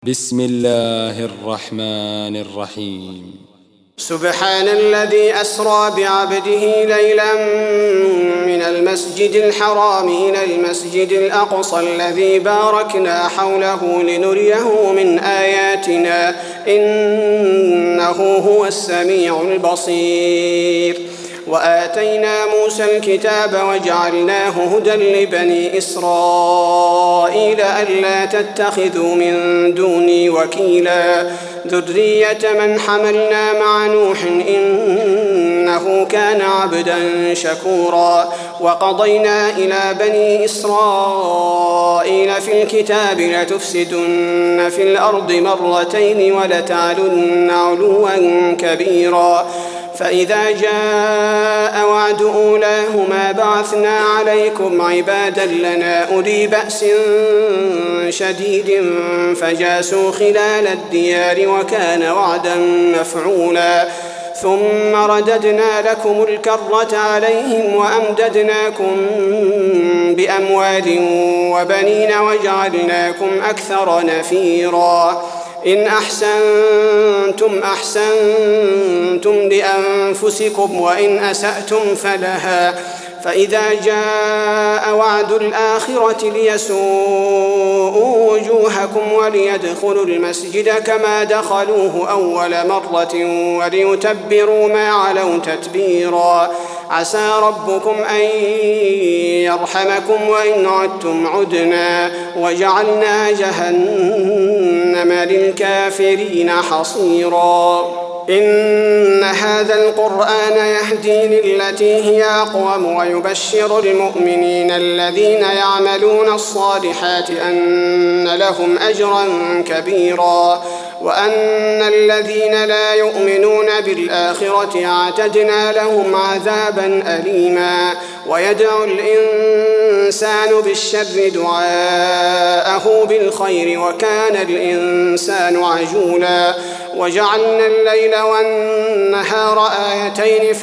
بسم الله الرحمن الرحيم. سبحان الذي أسرى بعبده ليلا من المسجد الحرام إلى المسجد الأقصى الذي باركنا حوله لنريه من آياتنا إنه هو السميع البصير. وآتينا موسى الكتاب وجعلناه هدى لبني إسرائيل ألا تتخذوا من دوني وكيلا ذرية من حملنا مع نوح إنه كان عبدا شكورا. وقضينا إلى بني إسرائيل في الكتاب لتفسدن في الأرض مرتين ولتعلن علوا كبيرا. فإذا جاء وعد أولاهما بعثنا عليكم عبادا لنا أولي بأس شديد فجاسوا خلال الديار وكان وعدا مفعولا. ثم رددنا لكم الكرة عليهم وأمددناكم بأموال وبنين وجعلناكم أكثر نفيرا. إن أحسنتم أحسنتم لأنفسكم وإن أسأتم فلها. فإذا جاء وعد الآخرة ليسوءوا وجوهكم وليدخلوا المسجد كما دخلوه أول مرة وليتبروا ما علوا تتبيرا. عسى ربكم أن يرحمكم وإن عدتم عدنا وجعلنا جهنم للكافرين حصيرا. إن هذا القرآن يهدي للتي هي أقوم ويبشر المؤمنين الذين يعملون الصالحات أن لهم أجرا كبيرا وأن الذين لا يؤمنون بالآخرة اعتدنا لهم عذابا أليما. ويدعو الإنسان بالشر دعاءه بالخير وكان الإنسان عجولا. وجعلنا الليل والنهار آيتين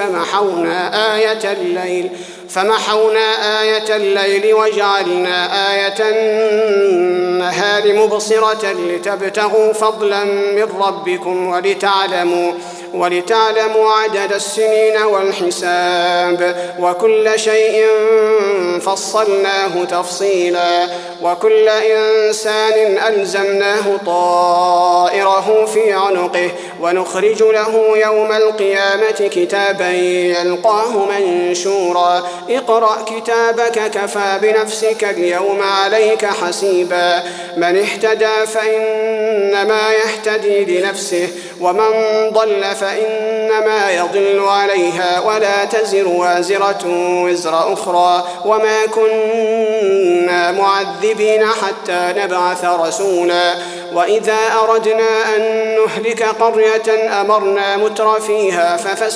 فمحونا آية الليل وجعلنا آية النهار مبصرة لتبتغوا فضلا من ربكم ولتعلموا عدد السنين والحساب وكل شيء فصلناه تفصيلا. وكل إنسان ألزمناه طائره في عنقه ونخرج له يوم القيامة كتابا يلقاه منشورا. اقرأ كتابك كفى بنفسك اليوم عليك حسيبا. من اهتدى فإنما يهتدي لنفسه ومن ضل فإنما يضل عليها ولا تزر وازرة وزر أخرى وما كنا معذبين حتى نبعث رسولا. وإذا أردنا أن نهلك قرية أمرنا متر فيها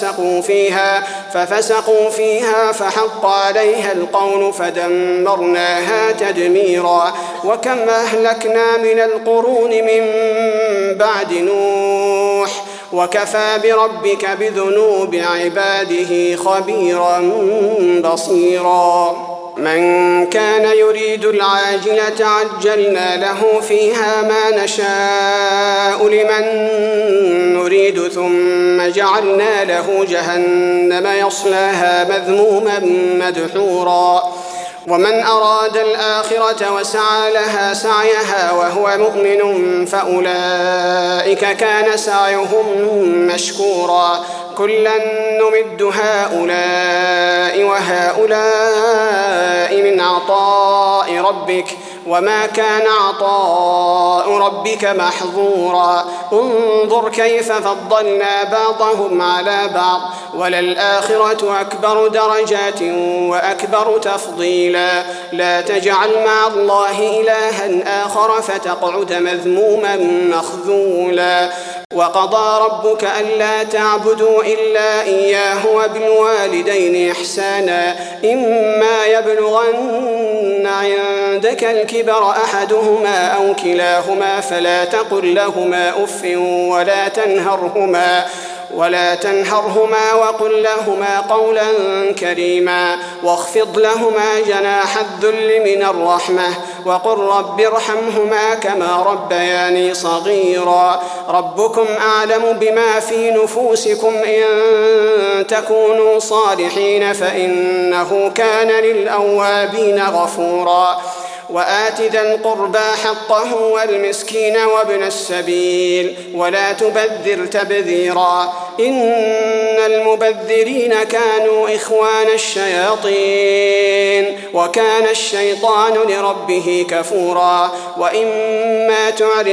ففسقوا فيها فحق عليها القول فدمرناها تدميرا. وكم أهلكنا من القرون من بعد نوح وكفى بربك بذنوب عباده خبيرا بصيرا. من كان يريد العاجلة عجلنا له فيها ما نشاء لمن نريد ثم جعلنا له جهنم يصلاها مذموما مدحورا. ومن أراد الآخرة وسعى لها سعيها وهو مؤمن فأولئك كان سعيهم مشكورا. كلا نمد هؤلاء وهؤلاء من عطاء ربك وما كان عطاء ربك محظورا. انظر كيف فضلنا بعضهم على بعض وللآخرة أكبر درجات وأكبر تفضيلا. لا تجعل مع الله إلها آخر فتقعد مذموما مخذولا. وقضى ربك ألا تعبدوا إلا إياه وبالوالدين إحسانا. إما يبلغن عندك الكبر أحدهما أو كلاهما فلا تقل لهما أف ولا تنهرهما وقل لهما قولا كريما واخفض لهما جناح الذل من الرحمة وقل رب ارحمهما كما ربياني صغيرا ربكم أعلم بما في نفوسكم إن تكونوا صالحين فإنه كان للأوابين غفورا وآت ذا القربى حقه والمسكين وابن السبيل ولا تبذر تبذيرا إن المبذرين كانوا إخوان الشياطين وكان الشيطان لربه كفورا وإما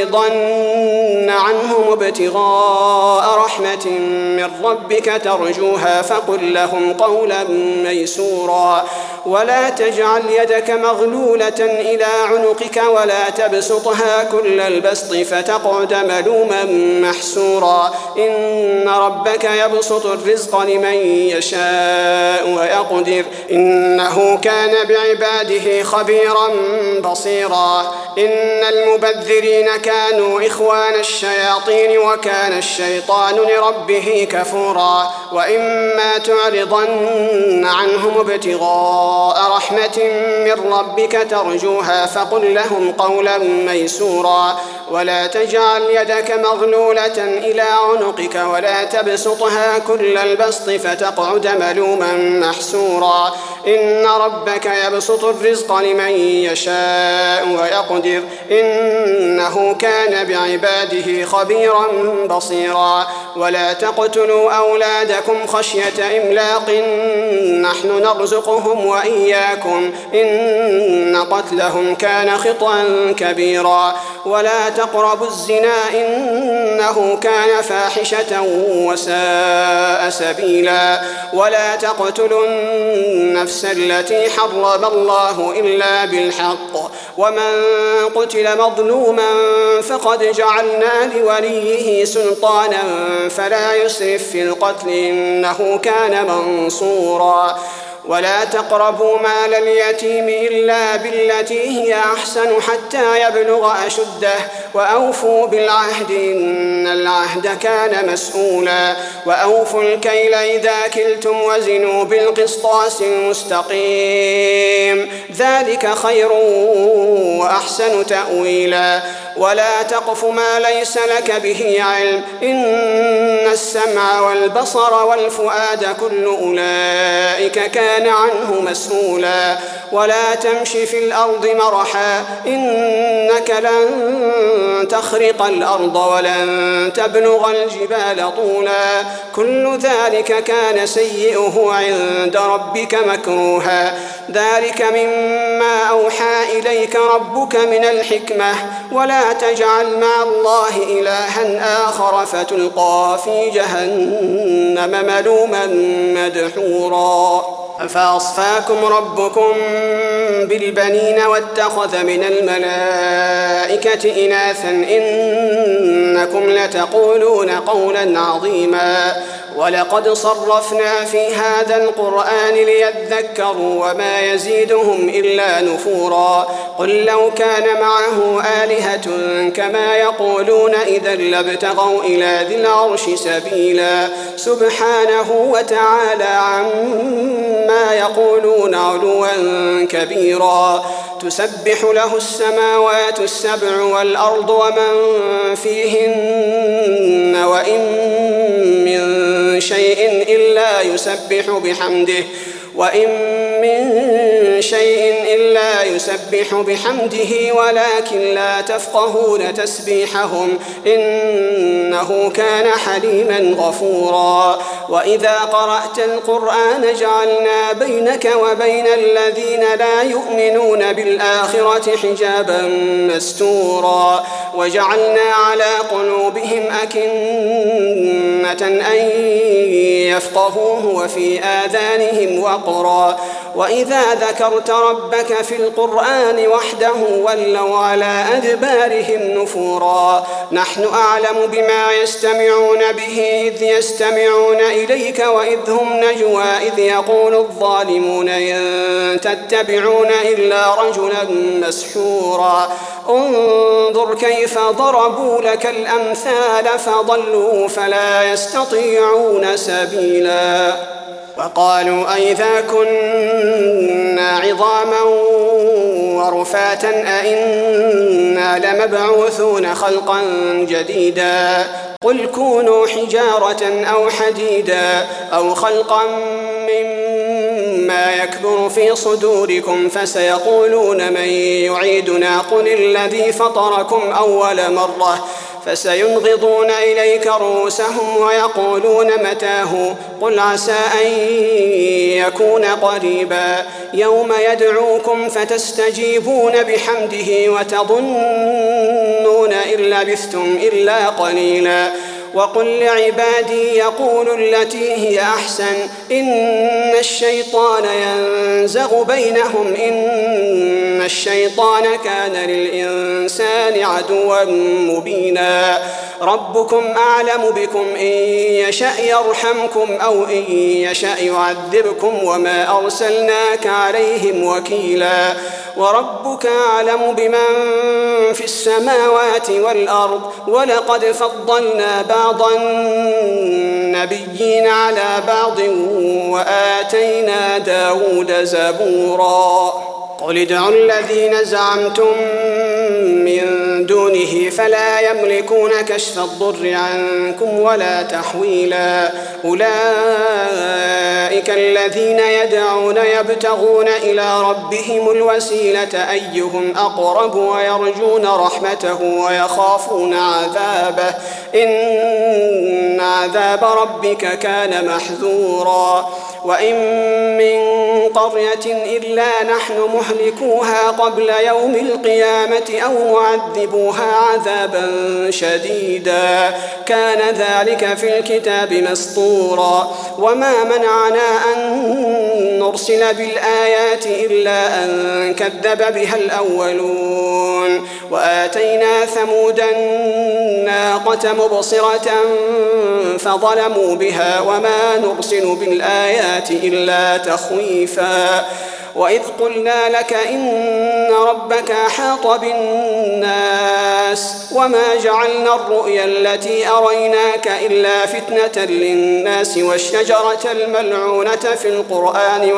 تعرضن عنهم ابتغاء رحمة من ربك ترجوها فقل لهم قولا ميسورا ولا تجعل يدك مغلولة إلى عنقك ولا تبسطها كل البسط فتقعد ملوما محسورا إن ربك يبسط الرزق لمن يشاء ويقدر إنه كان بعباده خبيرا بصيرا إن المبذرين كانوا إخوان الشياطين وكان الشيطان لربه كفورا وإما تعرضن عنهم ابتغاء رحمة من ربك ترجوها فقل لهم قولا ميسورا ولا تجعل يدك مغلولة إلى عنقك ولا تبسطها كل البسط فتقعد ملوما محسورا إن ربك يبسط الرزق لمن يشاء ويقدر إنه كان بعباده خبيرا بصيرا ولا تقتلوا أولادكم خشية إملاق نحن نرزقهم وإياكم إن قتلهم كان خطأ كبيرا ولا تقربوا الزنا إنه كان فاحشة وساء سبيلا ولا تقتلوا النفس التي حرم الله إلا بالحق ومن قتل مظلوما فقد جعلنا لوليه سلطانا فلا يسرف في القتل إنه كان منصورا ولا تقربوا مال اليتيم إلا بالتي هي أحسن حتى يبلغ أشده وأوفوا بالعهد إن العهد كان مسؤولا وأوفوا الكيل إذا كلتم وزنوا بالقسطاس المستقيم ذلك خير وأحسن تأويلا ولا تقف ما ليس لك به علم إن السمع والبصر والفؤاد كل أولئك كان عنه مسؤولا ولا تمش في الأرض مرحا إنك لن تخرق الأرض ولن تبلغ الجبال طولا كل ذلك كان سيئه عند ربك مكروها ذلك مما أوحى إليك ربك من الحكمة ولا تجعل مع الله إلها آخر فتلقى في جهنم ملوما مدحورا فأصفاكم ربكم بالبنين واتخذ من الملائكة إناثا إنكم لتقولون قولا عظيما ولقد صرفنا في هذا القرآن ليذكروا وما يزيدهم إلا نفورا قل لو كان معه آلهة كما يقولون إذا لابتغوا إلى ذي العرش سبيلا سبحانه وتعالى عما يقولون علوا كبيرا تسبح له السماوات السبع والأرض ومن فيهن وإن من شيء إلا يسبح بحمده ولكن لا تفقهون تسبيحهم إنه كان حليما غفورا وإذا قرأت القرآن جعلنا بينك وبين الذين لا يؤمنون بالآخرة حجابا مستورا وجعلنا على قلوبهم أكنة أن يفقهوه وفي آذانهم وقرا وإذا ذكرت ربك في القرآن وحده ولوا على أدبارهم نفورا نحن أعلم بما يستمعون به إذ يستمعون إليك وإذ هم نجوى إذ يقول الظالمون إن تتبعون إلا رجلا مسحورا انظر كيف ضربوا لك الأمثال فضلوا فلا يستطيعون سبيلا وقالوا أئذا كنا عظاما ورفاتا أئنا لمبعوثون خلقا جديدا قل كونوا حجارة أو حديدا أو خلقا مما يكبر في صدوركم فسيقولون من يعيدنا قل الذي فطركم أول مرة فسينغضون إليك رؤوسهم ويقولون متاه قل عسى أن يكون قريبا يوم يدعوكم فتستجيبون بحمده وتظنون إن لبثتم إلا قليلا وقل لعبادي يقولوا التي هي أحسن إن الشيطان ينزغ بينهم إن الشيطان كان للإنسان عدوا مبينا ربكم أعلم بكم إن يشأ يرحمكم أو إن يشأ يعذبكم وما أرسلناك عليهم وكيلا وربك أعلم بمن في السماوات والأرض ولقد فضلنا بعض النبيين على بعض وآتينا داود زبورا قل ادعوا الذين زعمتم من دونه فلا يملكون كشف الضر عنكم ولا تحويلا أولئك الذين يدعون يبتغون إلى ربهم الوسيلة أيهم أقرب ويرجون رحمته ويخافون عذابه إن عذاب ربك كان محذورا وإن من قرية إلا نحن مهلكوها قبل يوم القيامة أو معذبوها عذابا شديدا كان ذلك في الكتاب مسطورا وما منعنا أن نرسل بالآيات إلا أن كذب بها الأولون وآتينا ثمود الناقة مبصرة فظلموا بها وما نرسل بالآيات إلا تخويفا وإذ قلنا لك إن ربك أحاط بالناس وما جعلنا الرؤيا التي أريناك إلا فتنة للناس والشجرة الملعونة في القرآن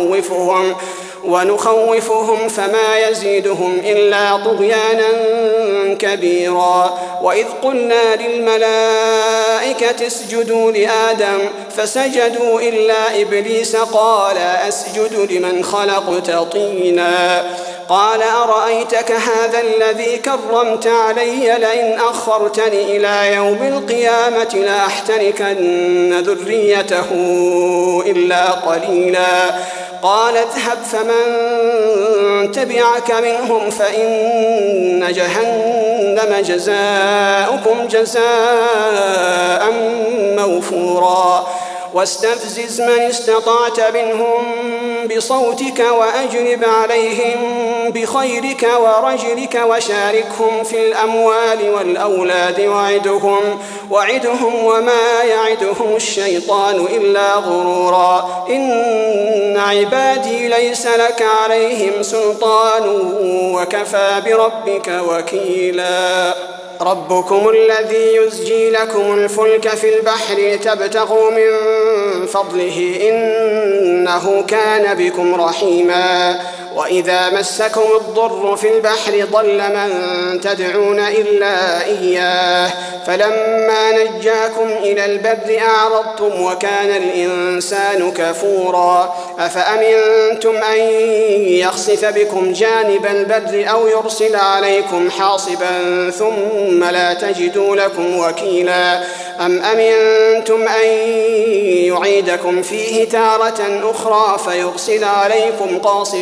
ونخوفهم فما يزيدهم إلا طغيانا كبيرا وإذ قلنا للملائكة اسجدوا لآدم فسجدوا إلا إبليس قال أسجد لمن خلقت طينا قال أرأيتك هذا الذي كرمت علي لئن أخرتني إلى يوم القيامة لأحتركن ذريته إلا قليلا قال اذهب فمن تبعك منهم فإن جهنم جزاؤكم جزاء موفورا واستفزز من استطعت منهم بصوتك وأجلب عليهم بخيرك ورجلك وشاركهم في الأموال والأولاد وعدهم وما يعدهم الشيطان إلا غرورا إن عبادي ليس لك عليهم سلطان وكفى بربك وكيلا ربكم الذي يزجي لكم الفلك في البحر لتبتغوا من فضله إنه كان بكم رحيما وإذا مسكم الضر في البحر ضل من تدعون إلا إياه فلما نجاكم إلى البر أعرضتم وكان الإنسان كفورا أفأمنتم أن يخسف بكم جانب البر أو يرسل عليكم حاصبا ثم لا تجدوا لكم وكيلا أم أمنتم أن يعيدكم فيه تارة أخرى فيرسل عليكم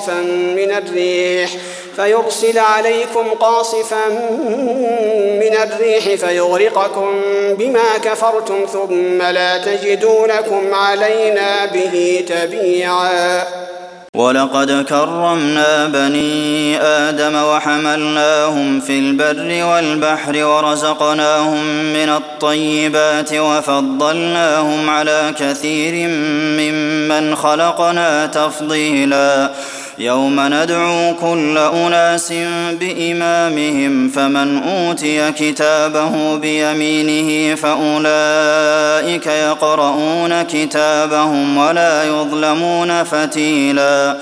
قاصفا من الريح فيغرقكم بما كفرتم ثم لا تجدوا لكم علينا به تبيعا ولقد كرمنا بني آدم وحملناهم في البر والبحر ورزقناهم من الطيبات وفضلناهم على كثير ممن خلقنا تفضيلا يوم ندعو كل أناس بإمامهم فمن أوتي كتابه بيمينه فأولئك يقرؤون كتابهم ولا يظلمون فتيلا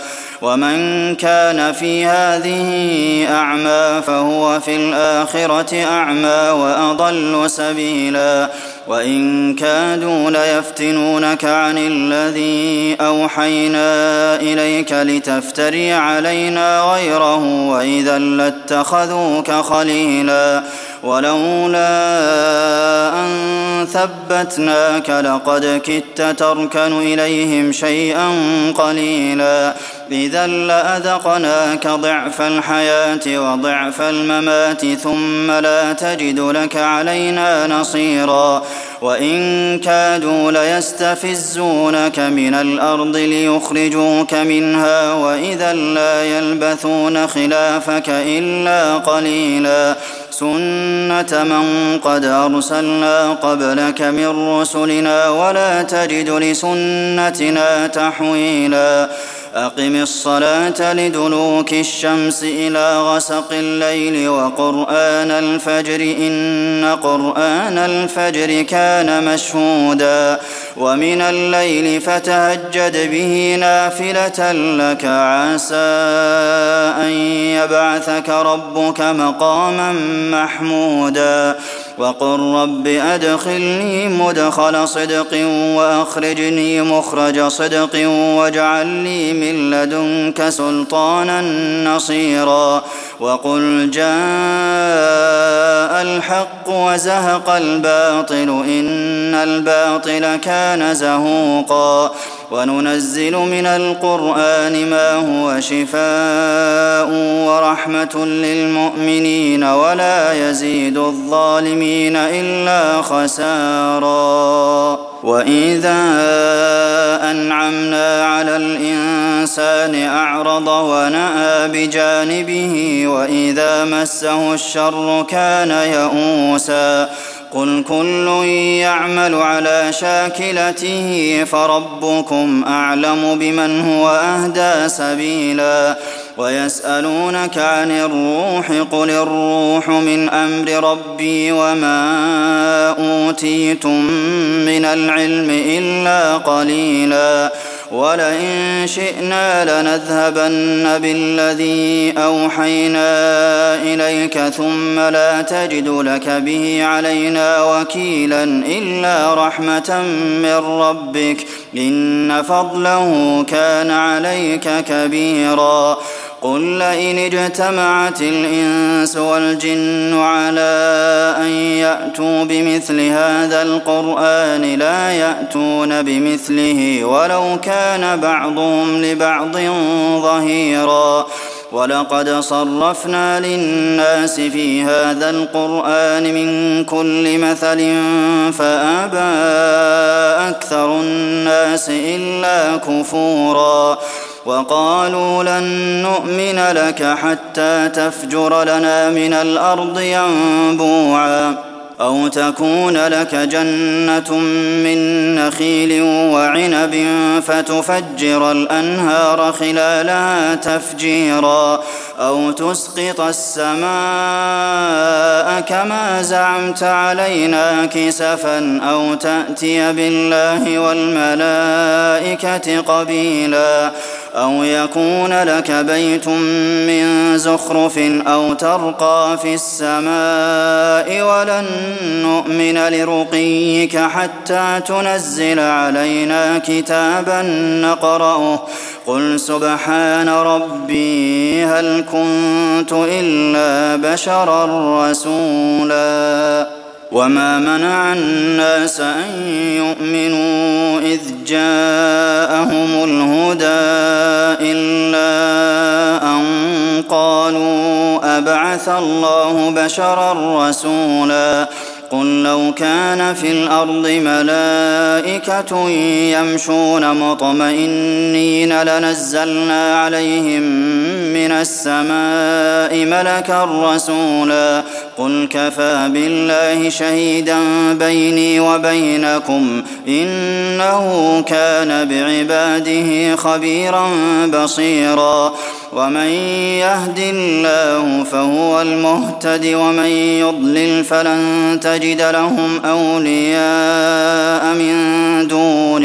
ومن كان في هذه أعمى فهو في الآخرة أعمى وأضل سبيلا وإن كادوا ليفتنونك عن الذي أوحينا إليك لتفتري علينا غيره وإذا لاتخذوك خليلا ولولا أن ثبتناك لقد كدت تركن إليهم شيئا قليلا إذا لأذقناك ضعف الحياة وضعف الممات ثم لا تجد لك علينا نصيرا وإن كادوا ليستفزونك من الأرض ليخرجوك منها وإذا لا يلبثون خلافك إلا قليلا سنة من قد أرسلنا قبلك من رسلنا ولا تجد لسنتنا تحويلا أقم الصلاة لدلوك الشمس إلى غسق الليل وقرآن الفجر إن قرآن الفجر كان مشهودا ومن الليل فتهجد به نافلة لك عسى أن يبعثك ربك مقاما محمودا وقل رب أدخلني مدخل صدق وأخرجني مخرج صدق واجعل لي من لدنك سلطانا نصيرا وقل جاء الحق وزهق الباطل إن الباطل كان زهوقا وننزل من القرآن ما هو شفاء ورحمة للمؤمنين ولا يزيد الظالمين إلا خسارا وإذا أنعمنا على الإنسان أعرض ونأى بجانبه وإذا مسه الشر كان يئوسا قل كل يعمل على شاكلته فربكم أعلم بمن هو أهدى سبيلا ويسألونك عن الروح قل الروح من أمر ربي وما أوتيتم من العلم إلا قليلا ولئن شئنا لنذهبن بالذي أوحينا إليك ثم لا تجد لك به علينا وكيلا إلا رحمة من ربك إن فضله كان عليك كبيرا قل لئن اجتمعت الإنس والجن على أن يأتوا بمثل هذا القرآن لا يأتون بمثله ولو كان بعضهم لبعض ظهيرا ولقد صرفنا للناس في هذا القرآن من كل مثل فأبى أكثر الناس إلا كفورا وقالوا لن نؤمن لك حتى تفجر لنا من الأرض ينبوعا أو تكون لك جنة من نخيل وعنب فتفجر الأنهار خلالها تفجيرا أو تسقط السماء كما زعمت علينا كسفا أو تأتي بالله والملائكة قبيلا أو يكون لك بيت من زخرف أو ترقى في السماء ولن نؤمن لرقيك حتى تنزل علينا كتابا نقرأه قل سبحان ربي هل كنت إلا بشرا رسولا وما منع الناس أن يؤمنوا إذ جاءهم الهدى إلا أن قالوا أبعث الله بشرا رسولا قل لو كان في الأرض ملائكة يمشون مطمئنين لنزلنا عليهم من السماء ملكا رسولا قل كفى بالله شهيدا بيني وبينكم إنه كان بعباده خبيرا بصيرا ومن يهد الله فهو المهتد ومن يضلل فلن تجد لهم أولياء من دونه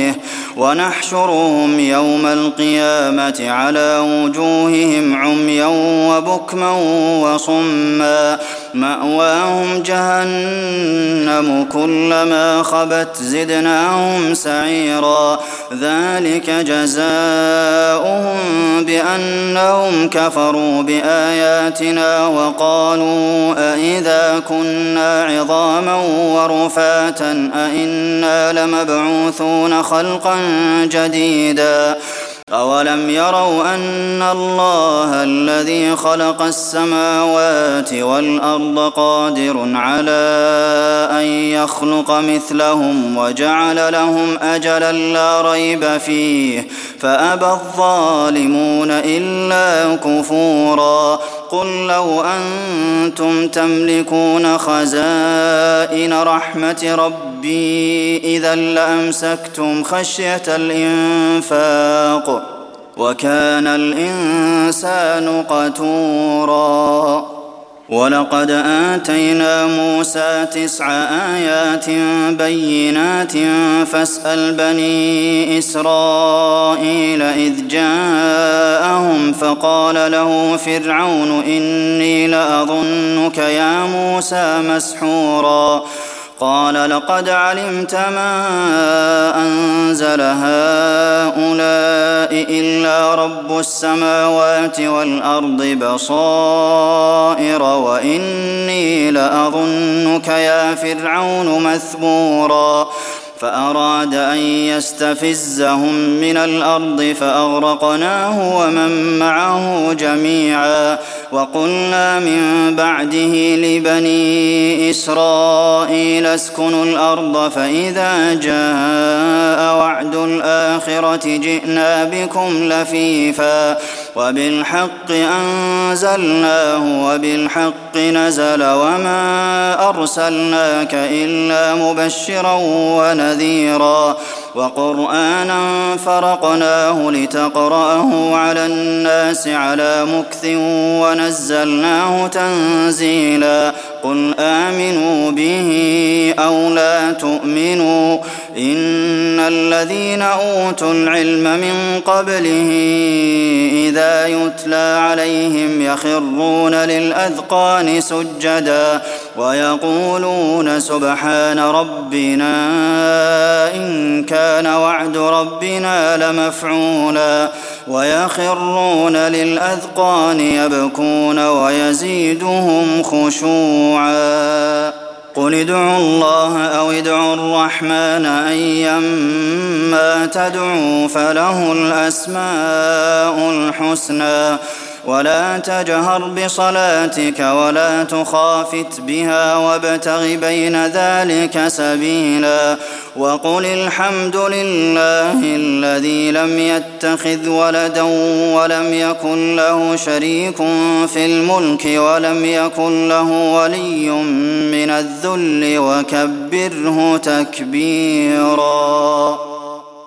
ونحشرهم يوم القيامة على وجوههم عميا وبكما وصما مأواهم جهنم كلما خبت زدناهم سعيرا ذلك جزاؤهم بأنهم كفروا بآياتنا وقالوا أئذا كنا عظاما ورفاتا أئنا لمبعوثون خلقا جديدا أولم يروا أن الله الذي خلق السماوات والأرض قادر على أن يخلق مثلهم وجعل لهم أجلا لا ريب فيه فأبى الظالمون إلا كفورا قل لو أنتم تملكون خزائن رحمة ربي إذا لأمسكتم خشية الإنفاق وكان الإنسان قتورا ولقد آتينا موسى 9 آيات بينات فاسأل بني إسرائيل إذ جاءهم فقال له فرعون إني لأظنك يا موسى مسحورا قال لقد علمت ما أنزل هؤلاء إلا رب السماوات والأرض بصائر وإني لأظنك يا فرعون مثبورا فأراد أن يستفزهم من الأرض فأغرقناه ومن معه جميعا وقلنا من بعده لبني إسرائيل اسكنوا الأرض فإذا جاء وعد الآخرة جئنا بكم لفيفا وبالحق أنزلناه وبالحق نزل وما أرسلناك إلا مبشرا ونذيرا وقرآنا فرقناه لتقرأه على الناس على مكث ونزلناه تنزيلا قل آمنوا به أو لا تؤمنوا إن الذين أوتوا العلم من قبله إذا يتلى عليهم يخرون للأذقان سجدا ويقولون سبحان ربنا إن كان وعد ربنا لمفعولا ويخرون للأذقان يبكون ويزيدهم خشوعا قل ادعوا الله أو ادعوا الرحمن أيما تدعوا فله الأسماء الحسنى ولا تجهر بصلاتك ولا تخافت بها وابتغ بين ذلك سبيلا وقل الحمد لله الذي لم يتخذ ولدا ولم يكن له شريك في الملك ولم يكن له ولي من الذل وكبره تكبيرا